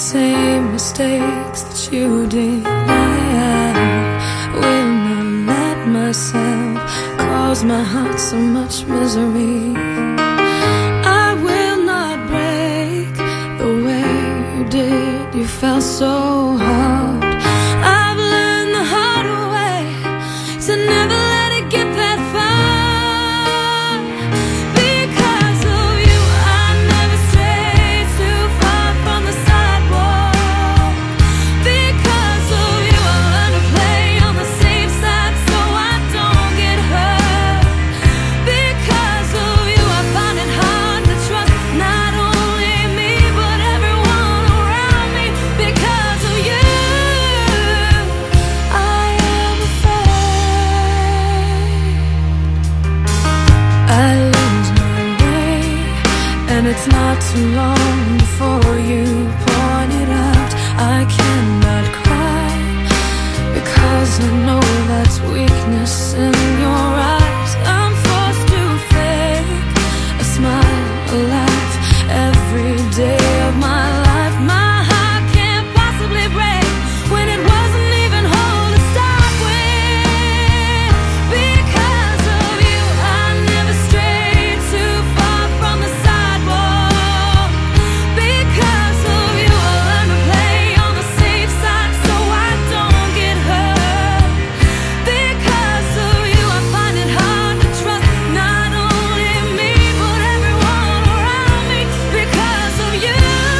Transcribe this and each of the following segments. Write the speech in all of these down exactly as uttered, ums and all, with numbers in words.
same mistakes that you did. I will not let myself cause my heart so much misery. I will not break the way you did. You felt so hard. I've learned the hard way to never let it get that far. Because of you, I never strayed too far from the sidewalk. Because of you, I learned to play on the safe side so I don't get hurt. Because of you, I find it hard to trust not only me but everyone around me. Because of you, I am afraid I lose my way, and it's not too long before you point it out. I cannot cry because I know that's weakness in your eyes. I'm forced to fake a smile, a laugh every day of my life. My heart can't possibly break when it wasn't even whole to start with. Because of you, I never strayed too far from the sidewalk. Because of you, I learned to play on the safe side so I don't get hurt. Because of you, I find it hard to trust not only me but everyone around me. Because of you,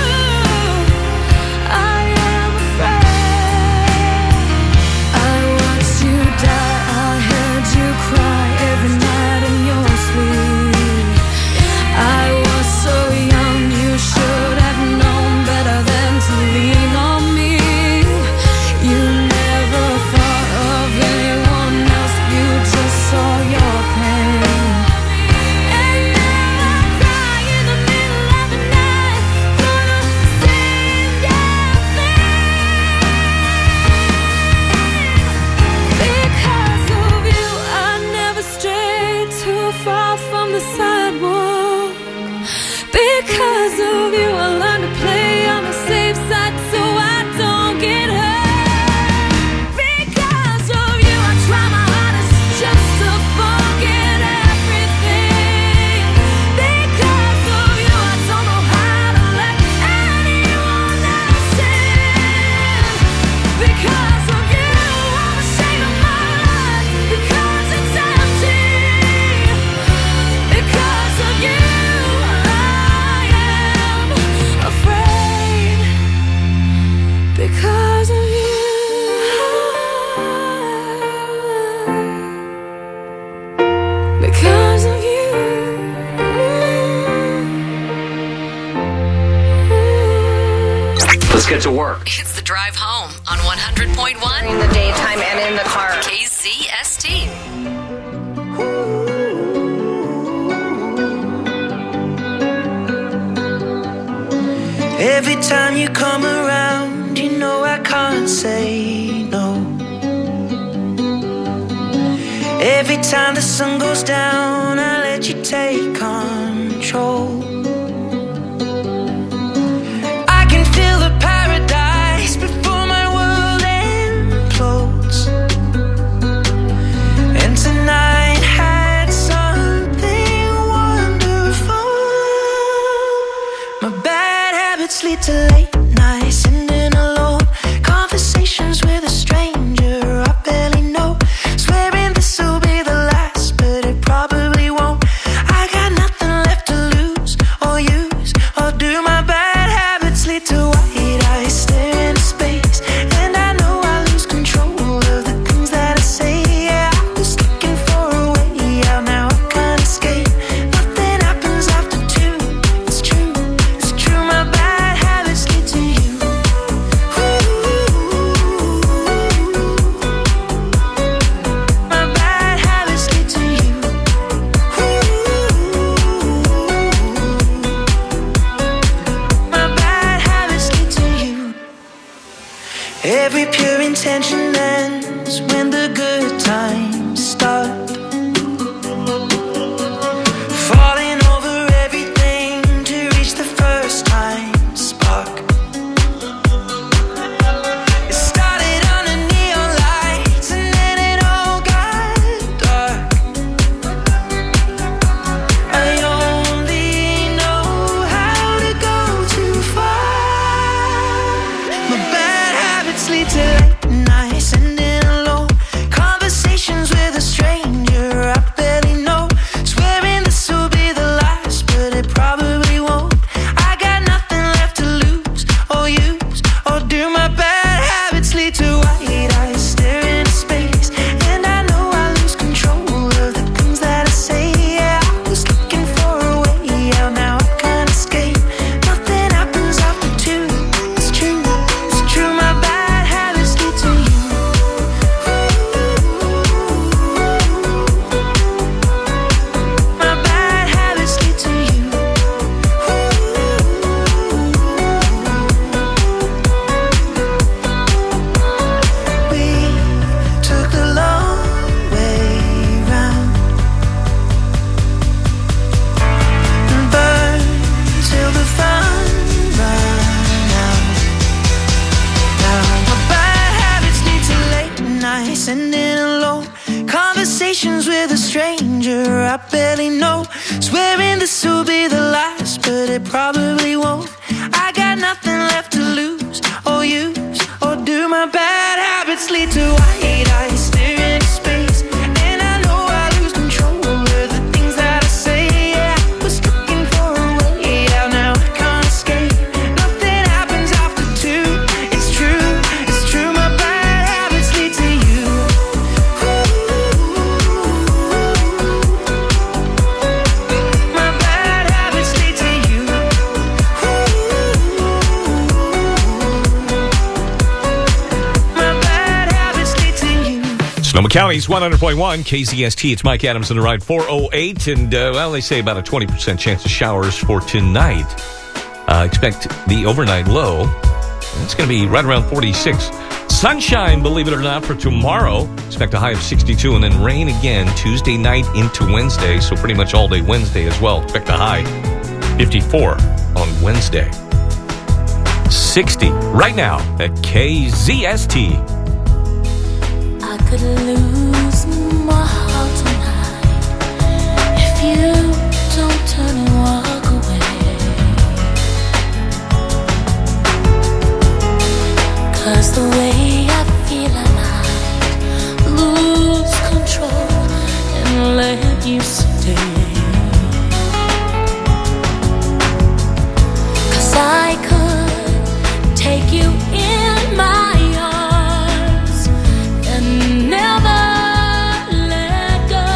I am afraid. I watched you die, I heard you cry every night in your sleep. I was so young, you should have known better than to lean on me. You never thought of anyone else, you just saw your pain. And now I cry in the middle of the night for the same damn thing. Because of you, I never strayed too far from the sidewalk. Because of you, I learned to play on the safe side so I don't get hurt. Because of you, I try my hardest just to forget everything. Because of you, I don't know how to let anyone else in. Because of you, I'm ashamed of my life because it's empty. Because of you, I am afraid. Because of you, because of you. Let's get to work. It's the drive home on one hundred point one In the daytime and in the car. K Z S T. Every time you come around, you know I can't say no. Every time the sun goes down, I let you take control. I can feel the paradise before my world implodes. And tonight had something wonderful. My bad habits lead to late nights, sitting alone, conversations with a stranger I barely know, swearing this'll be the last, but it probably won't. I got nothing left to lose or use or do. My bad habits lead to white eyes staring into space, and I know I lose control of the things that I say. Yeah, I was looking for a way out, now I can't escape. Nothing happens after two. It's true, it's true. My bad habits lead to you. My bad habits lead to you. My bad habits lead to you. Every pure intention ends when the good times start. Falling over everything to reach the first time spark. sleep till late night, sending alone conversations with a stranger I barely know, swearing this will be the last, but it probably won't. I got nothing left to lose or use, or do my bad habits lead to white eyes staring into space? And I know I lose control of the things that I say. Yeah, I was looking for a way out, now I can't escape. Nothing happens after two. It's true, it's true. My bad habits lead to you. My bad habits lead to you. We took the long way round and burned till the fun ran out. Now my bad habits lead to late nights, sending alone conversations with a stranger I barely know, swearing this will be the last, but it probably won't. I got nothing left to lose or use, or do my bad habits lead to white eyes staring into space? And I know I lose control of the things that I say. Yeah, I was looking for a way out, now I can't escape. Nothing happens after two. It's true, it's true. My bad habits lead to you. My bad habits lead to you. My bad habits lead to you. Sonoma County's one hundred point one K Z S T. It's Mike Adams in the ride, four oh eight. And, uh, well, they say about a twenty percent chance of showers for tonight. Uh, expect the overnight low. It's going to be right around forty-six. Sunshine, believe it or not, for tomorrow. Expect a high of sixty-two, and then rain again Tuesday night into Wednesday. So pretty much all day Wednesday as well. Expect a high fifty-four on Wednesday. sixty right now at K Z S T. I could lose my heart tonight if you don't turn and walk away. 'Cause the way I feel, I might lose control and let you stay. 'Cause I could take you in my arms and never let go.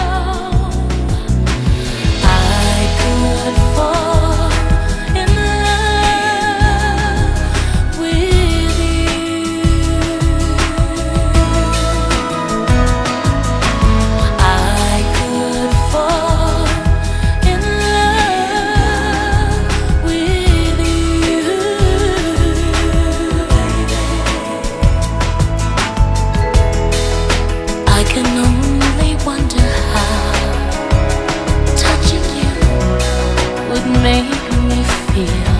I could fall in love with you. I could fall in love with you, baby. I can only wonder how touching you would make me feel.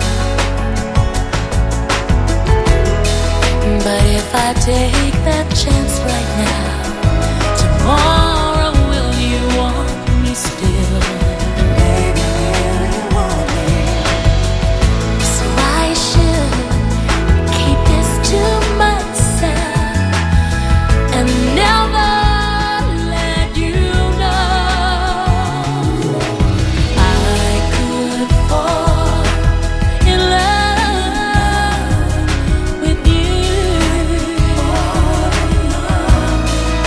But if I take that chance right now, tomorrow will you want me still? Baby, will you want me? So I should keep this to myself and never let you know. I could fall in love with you.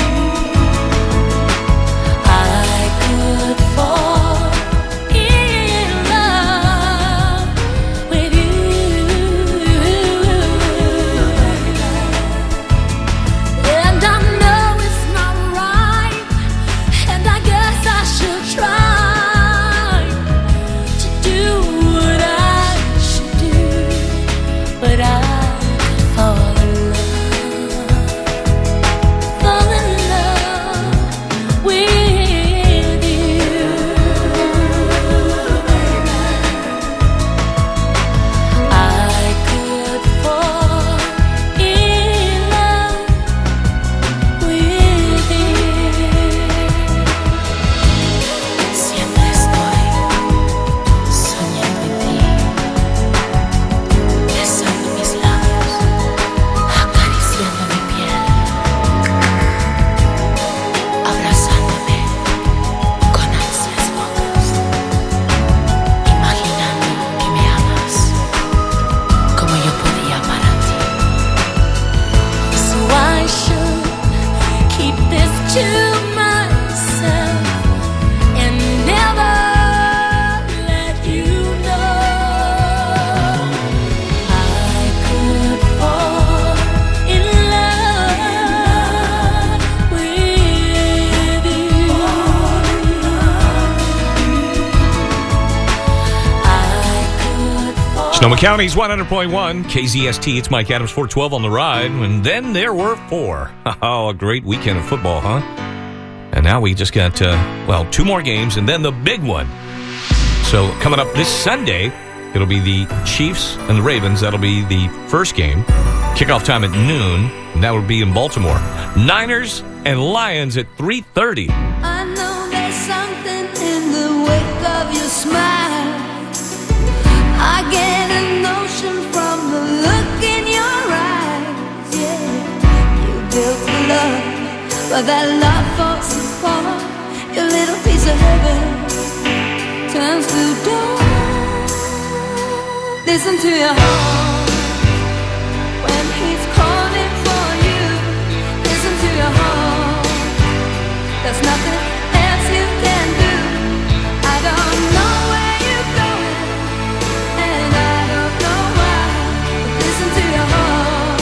Sonoma County's one hundred point one, K Z S T. It's Mike Adams, four twelve on the ride. And then there were four. Oh, a great weekend of football, huh? And now we just got, uh, well, two more games and then the big one. So coming up this Sunday, it'll be the Chiefs and the Ravens. That'll be the first game. Kickoff time at noon, and that will be in Baltimore. Niners and Lions at three thirty. I know there's something in the wake of your smile. I get a notion from the look in your eyes. Yeah, you built a love, but that love falls apart. Your little piece of heaven turns to dawn. Listen to your heart when he's calling for you. Listen to your heart. There's nothing else you can do. I don't know where you're going, and I don't know why. But listen to your heart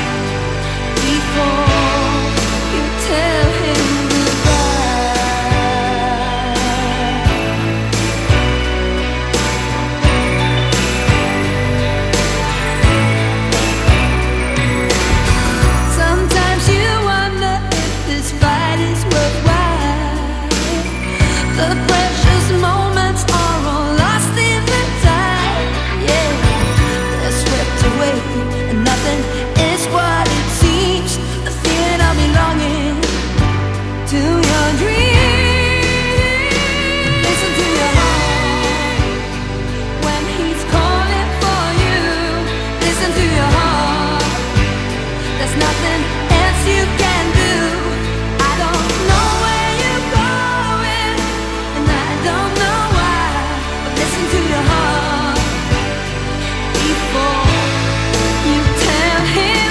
before you tell him goodbye. Sometimes you wonder if this fight is worthwhile. The precious moments are all lost in the tide. Yeah, they're swept away, and nothing is what it seems. The feeling of belonging to your dreams. Listen to your heart when he's calling for you. Listen to your heart. There's nothing else you can do. I don't know where you're going, and I don't know why. But listen to your heart before you tell him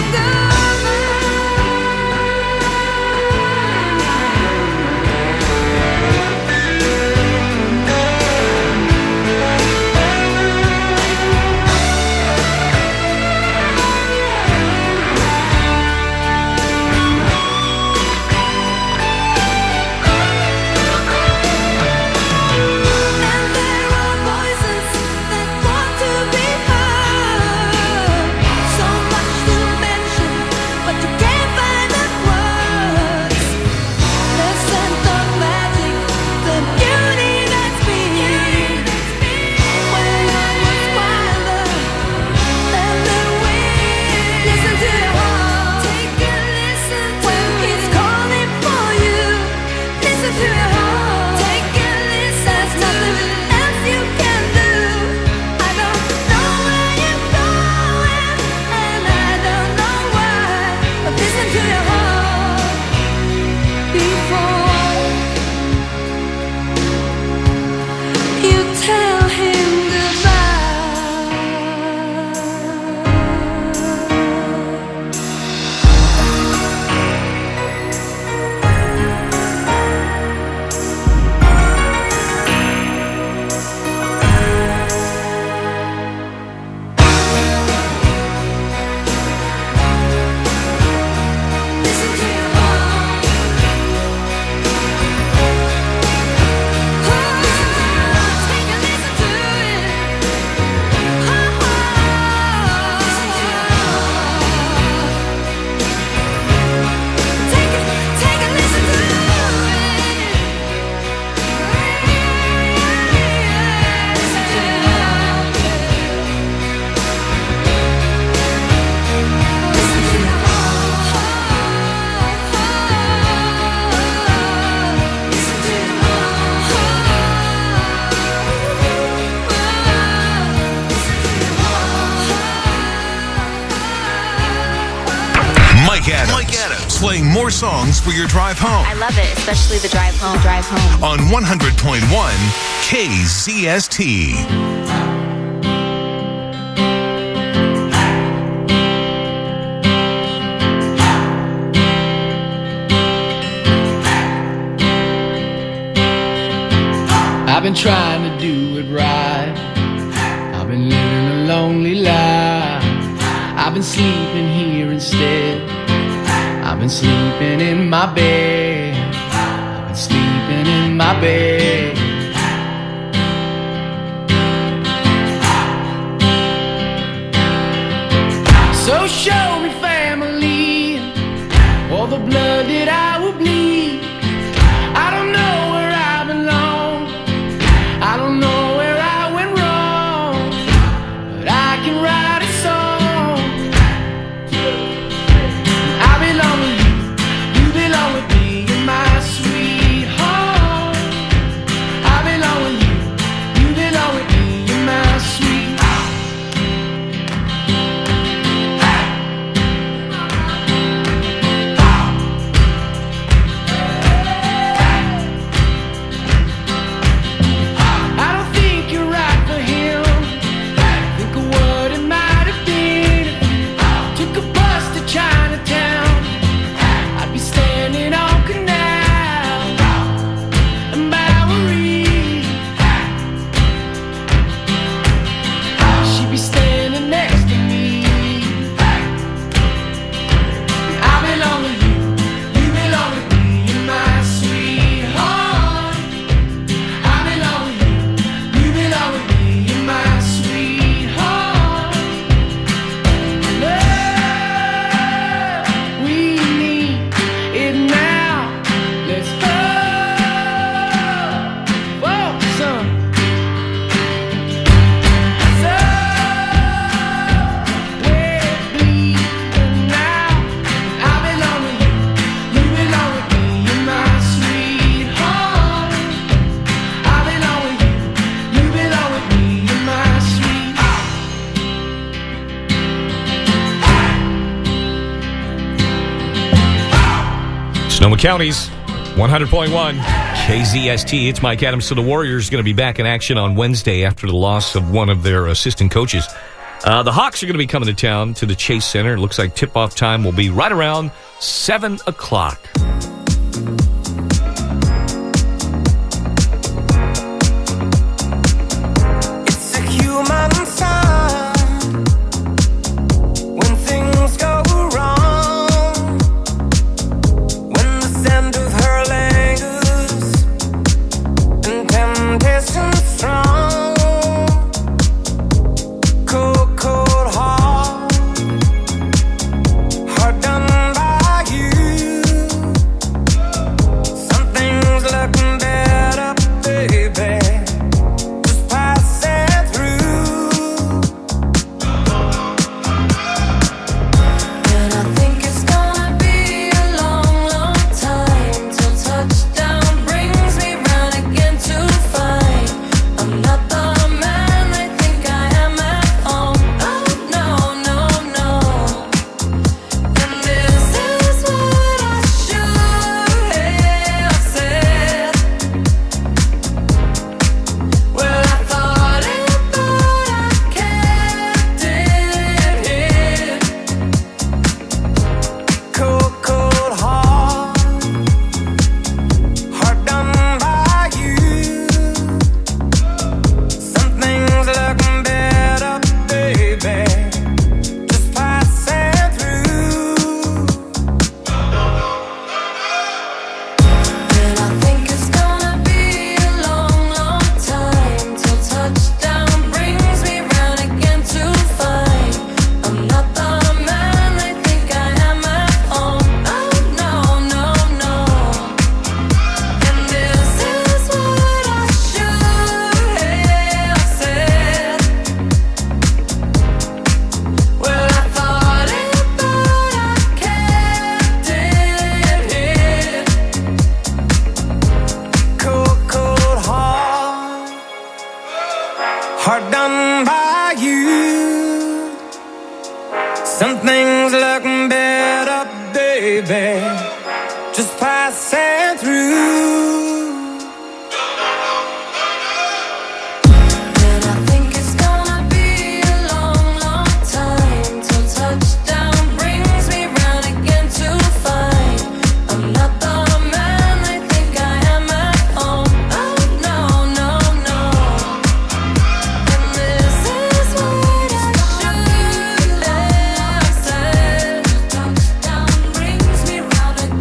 And there are voices that want to be heard. So much to mention, but you can't find the words. The scent of magic, the beauty that's been. When love was wilder than the wind. Listen to your heart. Take a listen when he's calling for you. Listen to your heart. Take a listen. There's nothing else you can do. I don't know where you're going, and I don't know why. But listen to your heart before you tell him goodbye. Listen to your heart. Take a listen to it. Listen to your heart. Take a, take a listen to it. Listen to your heart. Listen to your Mike Adams. Mike Adams. Playing more songs for your drive home I love it, especially the drive home. Drive home. on one hundred point one K Z S T. I've been trying to do it right. I've been living a lonely life. I've been sleeping here instead. I've been sleeping in my bed. I've been sleeping in my bed. So show me family, all the blood that I will bleed. I don't know where I belong, I don't know where I went wrong, but I can write a song. I belong with you, you belong with me, you're my sweetheart. I belong with you, you belong with me, you're my sweetheart. Sonoma County's one hundred point one K Z S T. It's Mike Adams. So the Warriors are going to be back in action on Wednesday after the loss of one of their assistant coaches. Uh, the Hawks are going to be coming to town to the Chase Center. It looks like tip-off time will be right around seven o'clock. It's a human sign when things go wrong, when the scent of her lingers and temptation strong. Cold, cold heart, heart done by you. Something's looking better, baby. Just pass it through. And I think it's gonna be a long, long time till touchdown brings me round again to find I'm not the man they think I am at home. Oh no, no, no. And this is what I should have said. Well, I thought it, but I kept it hid. Cold, cold heart, heart done by you. Something's looking better, baby. Just pass it through. And I think it's gonna be a long, long time till touchdown brings me round again to find I'm not the man they think I am at home. Oh no, no, no. And this is what I should have said. Well, I thought it, but I kept it hid. Cold, cold heart, heart done by you. Something's looking better, baby. Just pass it through. And I think it's gonna be a long, long time till touchdown brings me round again to find I'm not the man they think I am at home. Oh no, no, no. And this is what I should have said. Touchdown brings me round again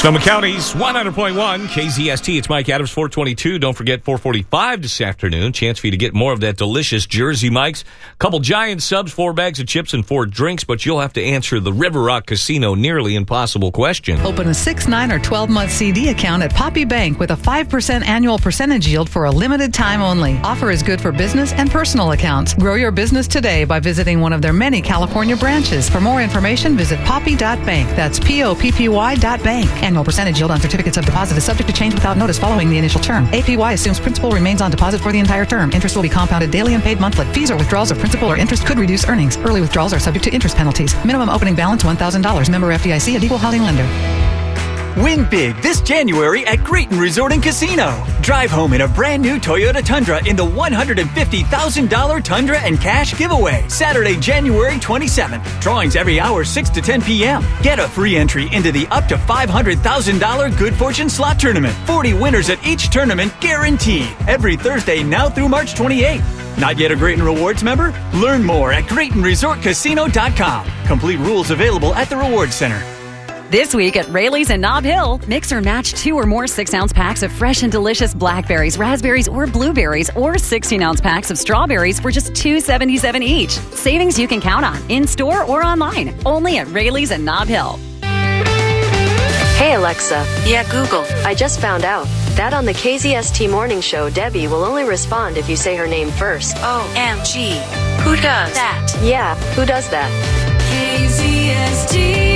Sonoma County's one hundred point one K Z S T. It's Mike Adams, four twenty-two. Don't forget, four forty-five this afternoon. Chance for you to get more of that delicious Jersey Mike's. Couple giant subs, four bags of chips, and four drinks, but you'll have to answer the River Rock Casino nearly impossible question. Open a six, nine, or twelve-month C D account at Poppy Bank with a five percent annual percentage yield for a limited time only. Offer is good for business and personal accounts. Grow your business today by visiting one of their many California branches. For more information, visit poppy dot bank. That's P O P P Y dot bank. Annual percentage yield on certificates of deposit is subject to change without notice following the initial term. A P Y assumes principal remains on deposit for the entire term. Interest will be compounded daily and paid monthly. Fees or withdrawals of principal or interest could reduce earnings. Early withdrawals are subject to interest penalties. Minimum opening balance one thousand dollars. Member F D I C, an equal housing lender. Win big this January at Grayton Resort and Casino. Drive home in a brand new Toyota Tundra in the one hundred fifty thousand dollars Tundra and Cash giveaway. Saturday, January twenty-seventh. Drawings every hour, six to ten p.m. Get a free entry into the up to five hundred thousand dollars Good Fortune Slot Tournament. forty winners at each tournament guaranteed. Every Thursday now through March twenty-eighth. Not yet a Grayton Rewards member? Learn more at Grayton Resort Casino dot com. Complete rules available at the Rewards Center. This week at Rayleigh's in Nob Hill, mix or match two or more six-ounce packs of fresh and delicious blackberries, raspberries, or blueberries, or sixteen-ounce packs of strawberries for just two dollars and seventy-seven cents each. Savings you can count on, in-store or online. Only at Rayleigh's in Nob Hill. Hey, Alexa. Yeah, Google. I just found out that on the K Z S T Morning Show, Debbie will only respond if you say her name first. O M G. Who does that? Yeah, who does that? K Z S T.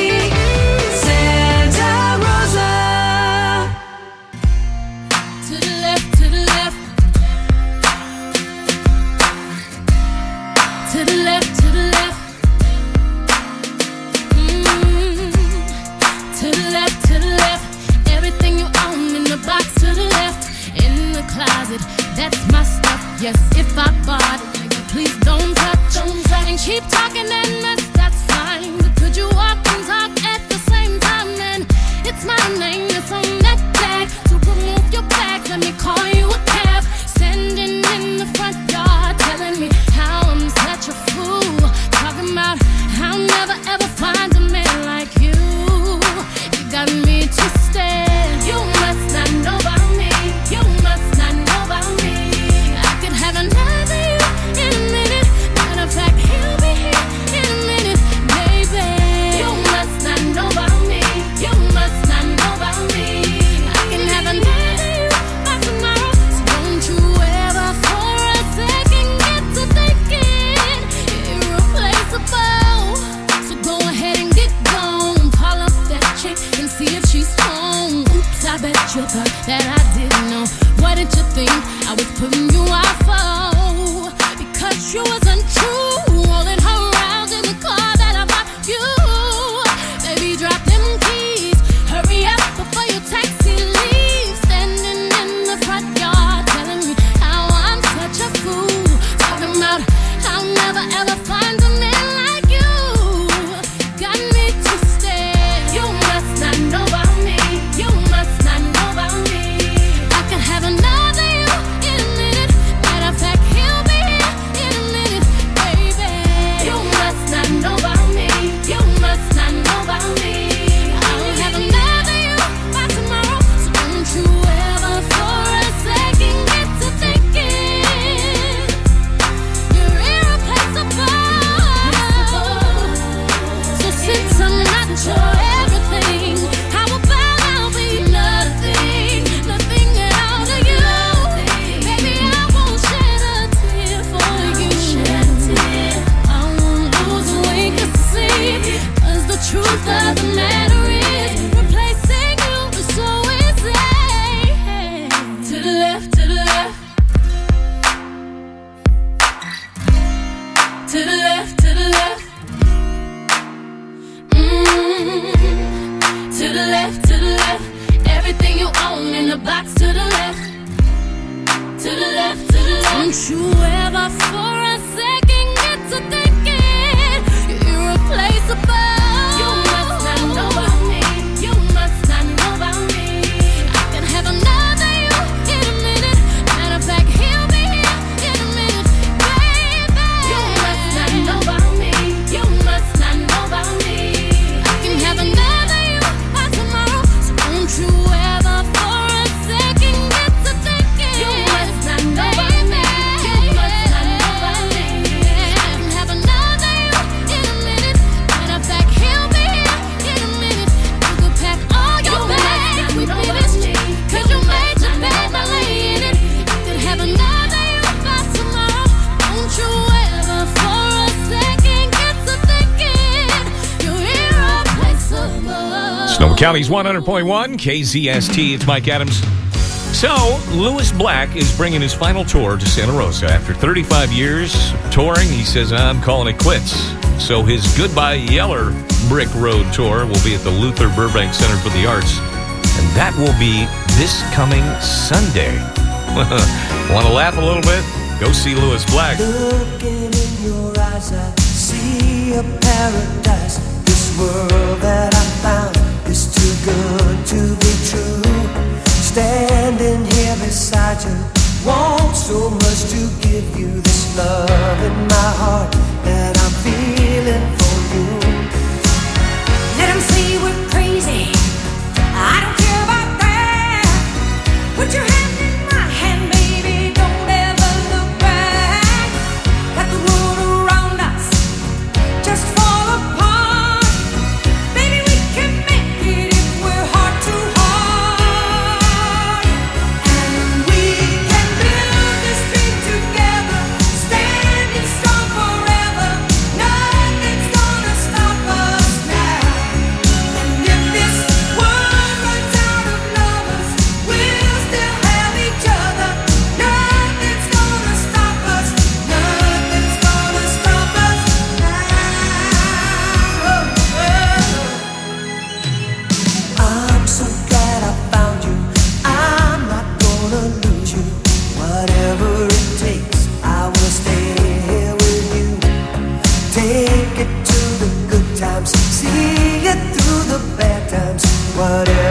To the left, to the left. Mm-hmm. To the left, to the left. Everything you own in the box to the left. In the closet, that's my stuff. Yes, if I bought it, please don't touch. Don't touch. And keep talking and mess, that's fine. But could you walk and talk at the same time? Then it's my name that's on that tag. So remove your bags, let me call you a cab. Standing in the front yard, telling me how I'm such a fool. Talking about I'll never ever find a man like you. You got me twisted. You must not know about me. You must not know about me. I could have another you in a minute. Matter of fact, he'll be here in a minute, baby. You must not know about me. You must not know about me. I can have another you by tomorrow. So don't you ever for a second get to thinking irreplaceable. So go ahead and get gone. Call up that chick and see if she's home. Oops, I bet you thought that I didn't know. What did you think I was putting you out for? Because you wasn't true. Rolling her around in the car that I bought you. Baby, drop them keys. Hurry up before your taxi leaves. Standing in the front yard telling me how I'm such a fool. Talking about I'll never ever find a man like you. Got me twisted. You must not know about me. You must not know about me. I can have another you in a minute. Matter of fact, he'll be here in a minute, baby. You must not know about me. You must not know about me. I'll have another you by tomorrow. So don't you ever for a second get to thinking you're irreplaceable. So since I'm not your everything, how about I'll be nothing, nothing at all to you? Baby, I won't shed a tear for you. Shed a tear. I won't lose a wink of sleep. 'Cause the truth of the matter is, replacing you is so easy. To the left, to the left. To the left, to the left. Mm-hmm. To the left, to the left. Everything you own in the box to the left. To the left, to the left. Don't you ever for a second get to thinking you're irreplaceable. You must not know about me. You must not know about me. I can have another you in a minute. Matter of fact, he'll be here in a minute, baby. You must not know about me. You must not know about me. I can have another you by tomorrow. So County's one hundred point one, K Z S T. It's Mike Adams. So, Lewis Black is bringing his final tour to Santa Rosa. After thirty-five years touring, he says, I'm calling it quits. So his Goodbye Yeller Brick Road tour will be at the Luther Burbank Center for the Arts. And that will be this coming Sunday. Want to laugh a little bit? Go see Lewis Black. Looking in your eyes, I see a paradise. This world that I found is too good to be true. Standing here beside you, want so much to give you this love in my heart that I'm feeling for you. Let them say we're crazy, I don't care about that. Put your hand in my hand, baby, don't ever look back. Let the world around us just fall apart. Baby, we can make it if we're heart to heart. And we can build this dream together, standing strong forever. Nothing's gonna stop us now. And if this world runs out of lovers, we'll still have each other. Nothing's gonna stop us. Nothing's gonna stop us now. I'm so glad I found you. I'm not gonna lose you. Whatever it takes, I will stay here with you. Take it to the good times, see it through the bad times. Whatever